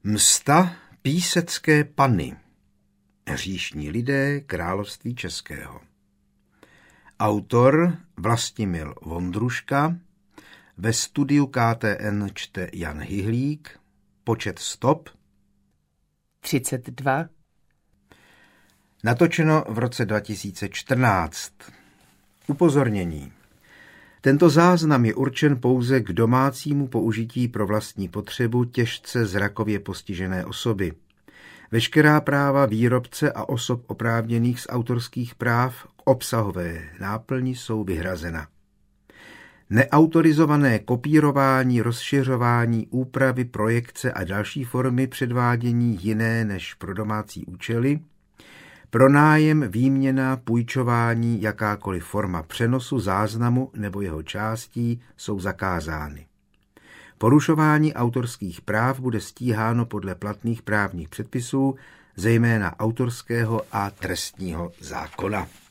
Msta písecké panny. Hříšní lidé království českého. Autor Vlastimil Vondruška. Ve studiu KTN čte Jan Hyhlík. Počet stop 32. Natočeno v roce 2014. Upozornění. Tento záznam je určen pouze k domácímu použití pro vlastní potřebu těžce zrakově postižené osoby. Veškerá práva výrobce a osob oprávněných z autorských práv k obsahové náplni jsou vyhrazena. Neautorizované kopírování, rozšiřování, úpravy, projekce a další formy předvádění jiné než pro domácí účely, pronájem, výměna, půjčování, jakákoliv forma přenosu, záznamu nebo jeho částí jsou zakázány. Porušování autorských práv bude stíháno podle platných právních předpisů, zejména autorského a trestního zákona.